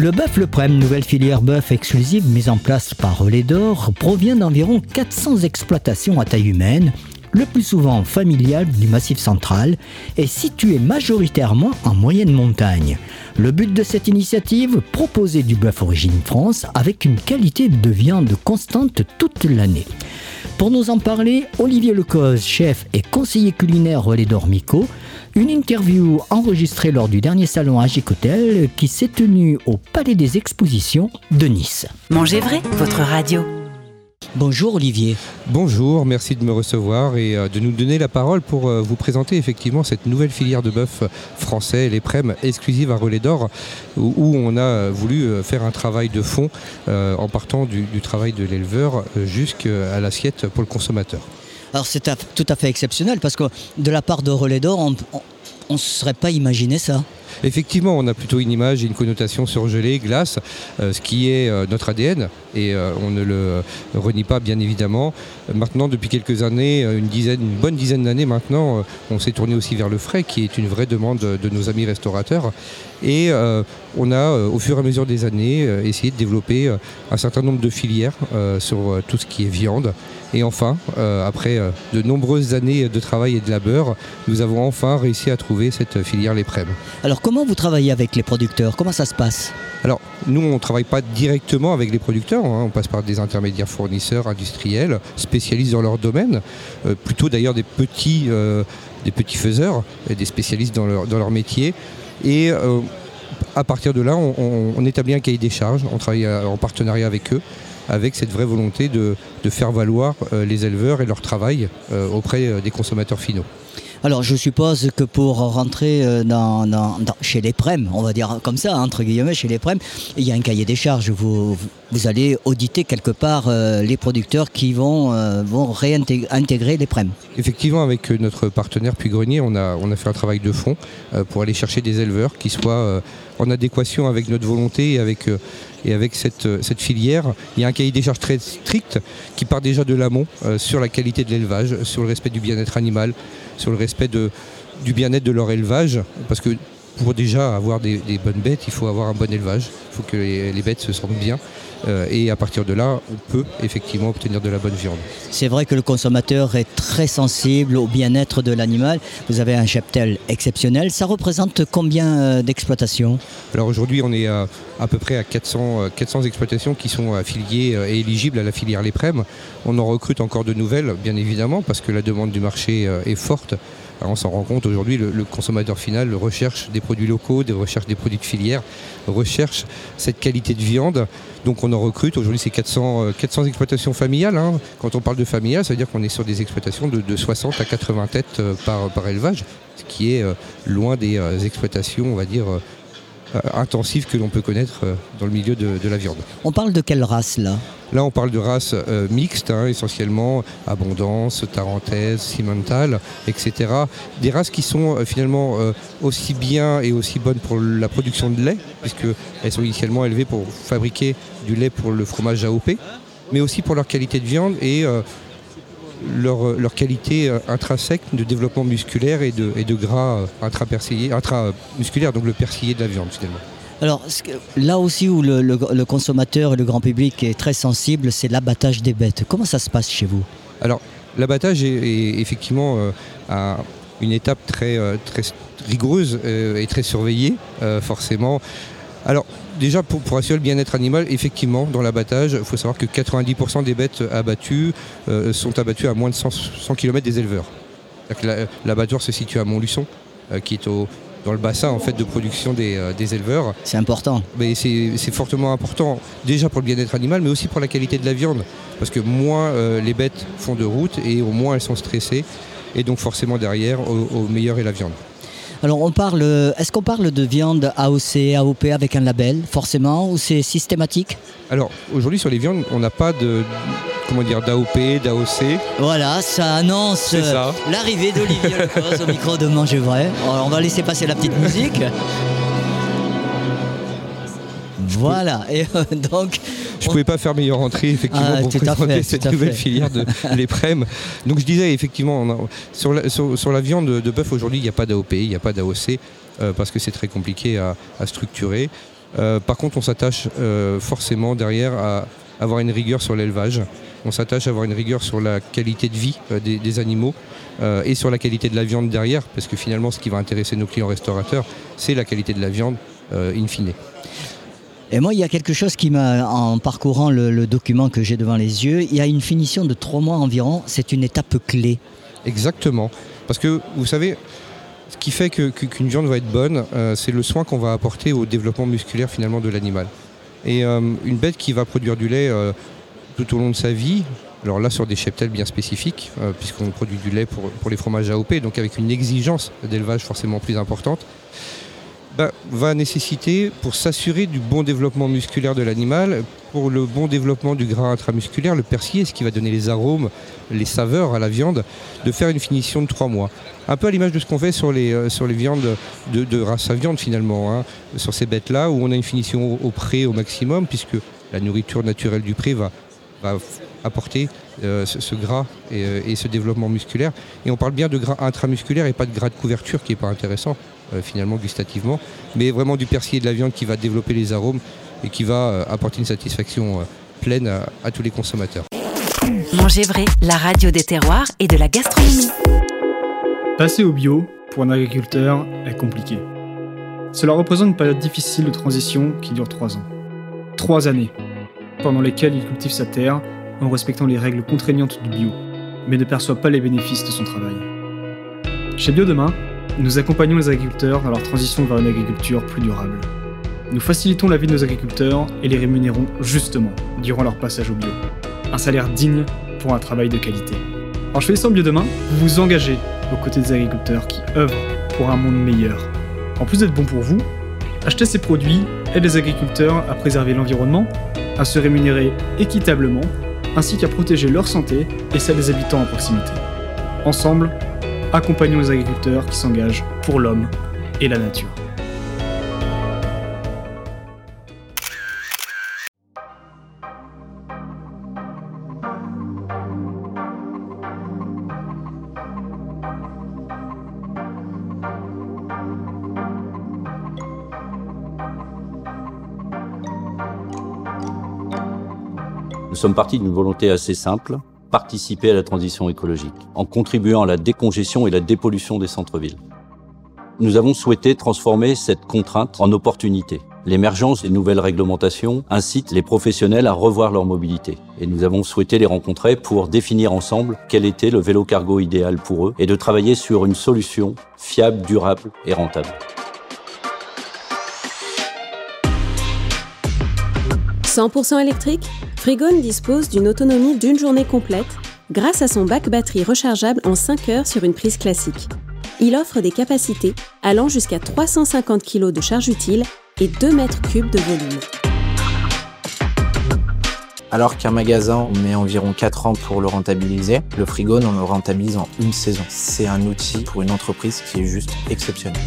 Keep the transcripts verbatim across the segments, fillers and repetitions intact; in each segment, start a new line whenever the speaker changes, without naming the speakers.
Le bœuf Le Prem, nouvelle filière bœuf exclusive mise en place par Relais d'Or, provient d'environ quatre cents exploitations à taille humaine, le plus souvent familiales du Massif central, et située majoritairement en moyenne montagne. Le but de cette initiative, proposer du bœuf origine France avec une qualité de viande constante toute l'année. Pour nous en parler, Olivier Lecoz, chef et conseiller culinaire Relais d'Or Mico, une interview enregistrée lors du dernier salon Agicotel qui s'est tenu au Palais des Expositions de Nice.
Mangez vrai, votre radio.
Bonjour Olivier.
Bonjour, merci de me recevoir et de nous donner la parole pour vous présenter effectivement cette nouvelle filière de bœuf français, les Prem, exclusive à Relais d'Or, où on a voulu faire un travail de fond en partant du, du travail de l'éleveur jusqu'à l'assiette pour le consommateur.
Alors c'est tout à fait exceptionnel parce que de la part de Relais d'Or, on ne se serait pas imaginé ça.
Effectivement, on a plutôt une image et une connotation surgelée, glace, euh, ce qui est euh, notre A D N et euh, on ne le euh, renie pas bien évidemment. Maintenant, depuis quelques années, une, dizaine, une bonne dizaine d'années maintenant, euh, on s'est tourné aussi vers le frais qui est une vraie demande de, de nos amis restaurateurs. Et euh, on a, euh, au fur et à mesure des années, euh, essayé de développer euh, un certain nombre de filières euh, sur euh, tout ce qui est viande. Et enfin, euh, après euh, de nombreuses années de travail et de labeur, nous avons enfin réussi à trouver cette filière Les Prem.
Alors comment vous travaillez avec les producteurs ? Comment ça se passe ?
Alors nous on ne travaille pas directement avec les producteurs, hein. On passe par des intermédiaires fournisseurs, industriels, spécialistes dans leur domaine, euh, plutôt d'ailleurs des petits, euh, des petits faiseurs, et des spécialistes dans leur, dans leur métier. Et euh, à partir de là, on, on, on établit un cahier des charges, on travaille en partenariat avec eux, avec cette vraie volonté de, de faire valoir euh, les éleveurs et leur travail euh, auprès euh, des consommateurs finaux.
Alors je suppose que pour rentrer dans, dans, dans, chez les Prem, on va dire comme ça, entre guillemets, chez les Prem, il y a un cahier des charges. Vous, vous, vous allez auditer quelque part euh, les producteurs qui vont, euh, vont réintégrer les Prem.
Effectivement, avec notre partenaire Puy-Grenier, on a, on a fait un travail de fond euh, pour aller chercher des éleveurs qui soient euh, en adéquation avec notre volonté et avec, euh, et avec cette, cette filière. Il y a un cahier des charges très strict qui part déjà de l'amont euh, sur la qualité de l'élevage, sur le respect du bien-être animal, sur le respect de, du bien-être de leur élevage, parce que pour déjà avoir des, des bonnes bêtes, il faut avoir un bon élevage, il faut que les, les bêtes se sentent bien, euh, et à partir de là, on peut effectivement obtenir de la bonne viande.
C'est vrai que le consommateur est très sensible au bien-être de l'animal. Vous avez un cheptel exceptionnel. Ça représente combien d'exploitations ?
Alors aujourd'hui, on est à, à peu près à quatre cents, quatre cents exploitations qui sont affiliées et éligibles à la filière Les Prem. On en recrute encore de nouvelles, bien évidemment, parce que la demande du marché est forte. Alors on s'en rend compte aujourd'hui, le, le consommateur final recherche des produits locaux, des recherche des produits de filière, recherche cette qualité de viande. Donc on en recrute. Aujourd'hui, c'est quatre cents, quatre cents exploitations familiales. Hein. Quand on parle de familiales, ça veut dire qu'on est sur des exploitations de, de soixante à quatre-vingts têtes par, par élevage, ce qui est loin des exploitations, on va dire, intensives que l'on peut connaître dans le milieu de, de la viande.
On parle de quelle race là ?
Là, on parle de races euh, mixtes, hein, essentiellement Abondance, Tarentaise, Simmental, et cetera. Des races qui sont euh, finalement euh, aussi bien et aussi bonnes pour la production de lait, puisqu'elles sont initialement élevées pour fabriquer du lait pour le fromage A O P, mais aussi pour leur qualité de viande et euh, leur, leur qualité euh, intrinsèque de développement musculaire et de, et de gras euh, intrapersillé, intramusculaire, donc le persillé de la viande finalement.
Alors là aussi où le, le, le consommateur et le grand public est très sensible, c'est l'abattage des bêtes. Comment ça se passe chez vous ?
Alors l'abattage est, est effectivement euh, à une étape très, euh, très rigoureuse euh, et très surveillée, euh, forcément. Alors déjà pour, pour assurer le bien-être animal, effectivement dans l'abattage, il faut savoir que quatre-vingt-dix pour cent des bêtes abattues euh, sont abattues à moins de cent, cent kilomètres des éleveurs. La, l'abattoir se situe à Montluçon, euh, qui est au dans le bassin en fait, de production des, euh, des éleveurs.
C'est important.
Mais c'est, c'est fortement important, déjà pour le bien-être animal, mais aussi pour la qualité de la viande. Parce que moins euh, les bêtes font de route et au moins elles sont stressées. Et donc forcément derrière, au, au meilleur est la viande.
Alors on parle, est-ce qu'on parle de viande A O C, A O P avec un label, forcément, ou c'est systématique ?
Alors aujourd'hui sur les viandes, on n'a pas de... comment dire, d'A O P, d'A O C.
Voilà, ça annonce ça. L'arrivée d'Olivier Lecoz au micro de Mangez Vrai. Alors, on va laisser passer la petite musique. Voilà, et euh, donc...
Je ne pouvais pas faire meilleure entrée, effectivement, ah, pour présenter fait, cette nouvelle fait. filière de Les Prem. Donc je disais, effectivement, on a, sur, la, sur, sur la viande de, de bœuf, aujourd'hui, il n'y a pas d'A O P, il n'y a pas d'A O C, euh, parce que c'est très compliqué à, à structurer. Euh, par contre, on s'attache euh, forcément derrière à avoir une rigueur sur l'élevage. On s'attache à avoir une rigueur sur la qualité de vie euh, des, des animaux euh, et sur la qualité de la viande derrière, parce que finalement, ce qui va intéresser nos clients restaurateurs, c'est la qualité de la viande euh, in fine.
Et moi, il y a quelque chose qui m'a, en parcourant le, le document que j'ai devant les yeux, il y a une finition de trois mois environ. C'est une étape clé. Exactement.
Parce que, vous savez, ce qui fait que, qu'une viande va être bonne, euh, c'est le soin qu'on va apporter au développement musculaire finalement de l'animal. Et euh, une bête qui va produire du lait euh, tout au long de sa vie, alors là sur des cheptels bien spécifiques, euh, puisqu'on produit du lait pour, pour les fromages A O P, donc avec une exigence d'élevage forcément plus importante, bah, va nécessiter, pour s'assurer du bon développement musculaire de l'animal, pour le bon développement du gras intramusculaire, le persillé, ce qui va donner les arômes, les saveurs à la viande, de faire une finition de trois mois. Un peu à l'image de ce qu'on fait sur les, euh, sur les viandes de, de race à viande finalement, hein, sur ces bêtes-là, où on a une finition au, au pré au maximum, puisque la nourriture naturelle du pré va, va apporter euh, ce, ce gras et, euh, et ce développement musculaire. Et on parle bien de gras intramusculaire et pas de gras de couverture, qui n'est pas intéressant. Euh, finalement gustativement, mais vraiment du persillé de la viande qui va développer les arômes et qui va euh, apporter une satisfaction euh, pleine à, à tous les consommateurs.
Manger vrai, la radio des terroirs et de la gastronomie.
Passer au bio, pour un agriculteur, est compliqué. Cela représente une période difficile de transition qui dure trois ans. Trois années, pendant lesquelles il cultive sa terre en respectant les règles contraignantes du bio, mais ne perçoit pas les bénéfices de son travail. Chez Bio Demain, nous accompagnons les agriculteurs dans leur transition vers une agriculture plus durable. Nous facilitons la vie de nos agriculteurs et les rémunérons justement durant leur passage au bio. Un salaire digne pour un travail de qualité. En choisissant Bio Demain, vous vous engagez aux côtés des agriculteurs qui œuvrent pour un monde meilleur. En plus d'être bon pour vous, acheter ces produits aide les agriculteurs à préserver l'environnement, à se rémunérer équitablement, ainsi qu'à protéger leur santé et celle des habitants en proximité. Ensemble, accompagnons les agriculteurs qui s'engagent pour l'homme et la nature.
Nous sommes partis d'une volonté assez simple, participer à la transition écologique, en contribuant à la décongestion et la dépollution des centres-villes. Nous avons souhaité transformer cette contrainte en opportunité. L'émergence des nouvelles réglementations incite les professionnels à revoir leur mobilité. Et nous avons souhaité les rencontrer pour définir ensemble quel était le vélo cargo idéal pour eux et de travailler sur une solution fiable, durable et rentable.
cent pour cent électrique, Frigone dispose d'une autonomie d'une journée complète grâce à son bac batterie rechargeable en cinq heures sur une prise classique. Il offre des capacités allant jusqu'à trois cent cinquante kilos de charge utile et deux mètres cubes de volume.
Alors qu'un magasin met environ quatre ans pour le rentabiliser, le Frigone, on le rentabilise en une saison. C'est un outil pour une entreprise qui est juste exceptionnel.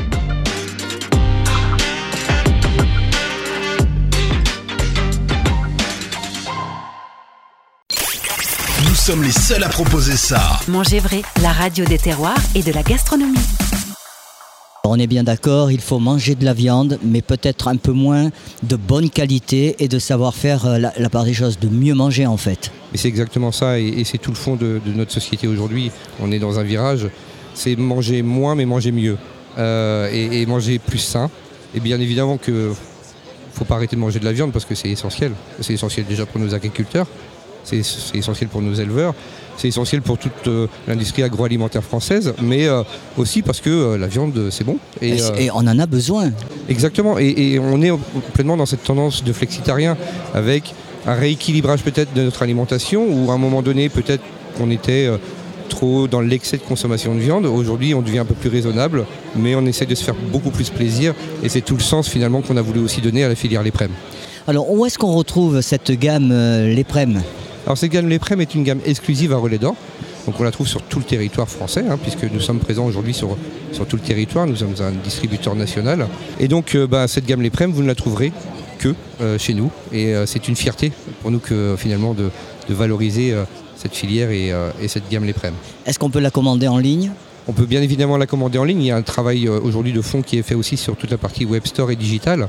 Nous sommes les seuls à proposer ça.
Manger vrai, la radio des terroirs et de la gastronomie.
On est bien d'accord, il faut manger de la viande, mais peut-être un peu moins de bonne qualité et de savoir faire la, la part des choses, de mieux manger en fait.
Et c'est exactement ça, et, et c'est tout le fond de, de notre société aujourd'hui. On est dans un virage, c'est manger moins mais manger mieux, euh, et, et manger plus sain. Et bien évidemment qu'il ne faut pas arrêter de manger de la viande parce que c'est essentiel. C'est essentiel déjà pour nos agriculteurs. C'est, c'est essentiel pour nos éleveurs, c'est essentiel pour toute euh, l'industrie agroalimentaire française, mais euh, aussi parce que euh, la viande, c'est bon.
Et,
euh,
et on en a besoin.
Exactement, et, et on est pleinement dans cette tendance de flexitarien, avec un rééquilibrage peut-être de notre alimentation, où à un moment donné, peut-être qu'on était euh, trop dans l'excès de consommation de viande. Aujourd'hui, on devient un peu plus raisonnable, mais on essaie de se faire beaucoup plus plaisir, et c'est tout le sens finalement qu'on a voulu aussi donner à la filière Leprem.
Alors, où est-ce qu'on retrouve cette gamme euh, Leprem ?
Alors cette gamme Leprem est une gamme exclusive à Relais d'Or, donc on la trouve sur tout le territoire français, hein, puisque nous sommes présents aujourd'hui sur, sur tout le territoire, nous sommes un distributeur national. Et donc euh, bah, cette gamme Leprem, vous ne la trouverez que euh, chez nous, et euh, c'est une fierté pour nous que finalement de, de valoriser euh, cette filière et, euh, et cette gamme Leprem.
Est-ce qu'on peut la commander en ligne ?
On peut bien évidemment la commander en ligne, il y a un travail euh, aujourd'hui de fond qui est fait aussi sur toute la partie web store et digital.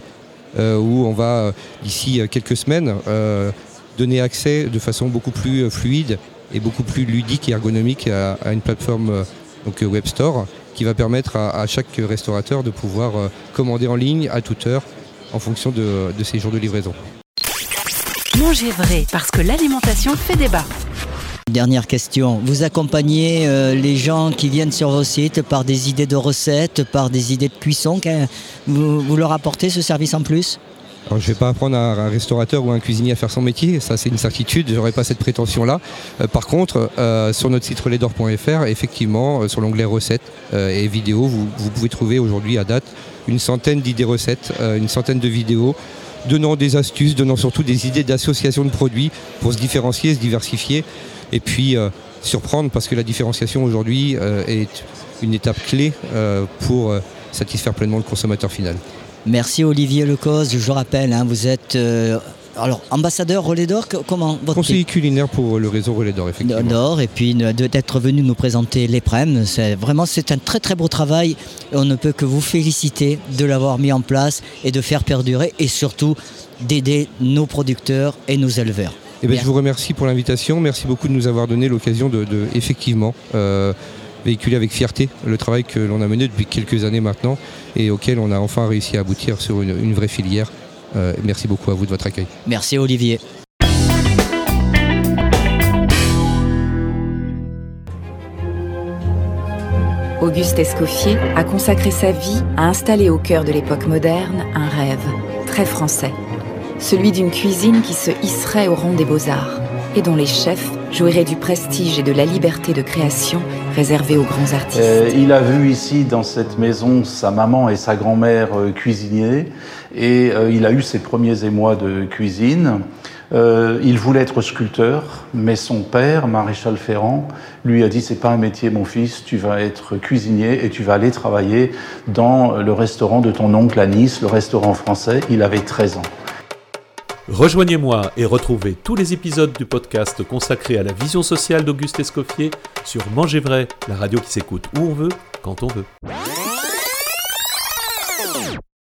euh, où on va, d'ici quelques semaines, euh, donner accès de façon beaucoup plus fluide et beaucoup plus ludique et ergonomique à, à une plateforme euh, donc Web Store qui va permettre à, à chaque restaurateur de pouvoir euh, commander en ligne à toute heure en fonction de, de ses jours de livraison.
Mangez vrai, parce que l'alimentation fait débat.
Dernière question, vous accompagnez euh, les gens qui viennent sur vos sites par des idées de recettes, par des idées de cuisson, vous, vous leur apportez ce service en plus ?
Alors, je ne vais pas apprendre à un restaurateur ou à un cuisinier à faire son métier, ça c'est une certitude, je n'aurai pas cette prétention-là. Euh, par contre, euh, sur notre site relais d'or point f r, effectivement, euh, sur l'onglet recettes euh, et vidéos, vous, vous pouvez trouver aujourd'hui à date une centaine d'idées recettes, euh, une centaine de vidéos, donnant des astuces, donnant surtout des idées d'association de produits pour se différencier, se diversifier. Et puis euh, surprendre, parce que la différenciation aujourd'hui euh, est une étape clé euh, pour euh, satisfaire pleinement le consommateur final.
Merci Olivier Lecoz, je rappelle, hein, vous êtes euh, alors, ambassadeur Relais d'Or, comment votre
conseiller culinaire pour le réseau Relais d'Or, effectivement.
D'Or, et puis d'être venu nous présenter les Prèmes, c'est vraiment c'est un très très beau travail et on ne peut que vous féliciter de l'avoir mis en place et de faire perdurer et surtout d'aider nos producteurs et nos éleveurs.
Eh bien, je vous remercie pour l'invitation. Merci beaucoup de nous avoir donné l'occasion de, de effectivement, euh, véhiculer avec fierté le travail que l'on a mené depuis quelques années maintenant et auquel on a enfin réussi à aboutir sur une, une vraie filière. Euh, merci beaucoup à vous de votre accueil.
Merci Olivier.
Auguste Escoffier a consacré sa vie à installer au cœur de l'époque moderne un rêve très français. Celui d'une cuisine qui se hisserait au rang des beaux-arts et dont les chefs jouiraient du prestige et de la liberté de création réservés aux grands artistes.
Euh, il a vu ici, dans cette maison, sa maman et sa grand-mère euh, cuisinier et euh, il a eu ses premiers émois de cuisine. Euh, il voulait être sculpteur, mais son père, Maréchal Ferrand, lui a dit « c'est pas un métier, mon fils, tu vas être cuisinier et tu vas aller travailler dans le restaurant de ton oncle à Nice, le restaurant français ». Il avait treize ans.
Rejoignez-moi et retrouvez tous les épisodes du podcast consacré à la vision sociale d'Auguste Escoffier sur Mangez vrai, la radio qui s'écoute où on veut, quand on veut.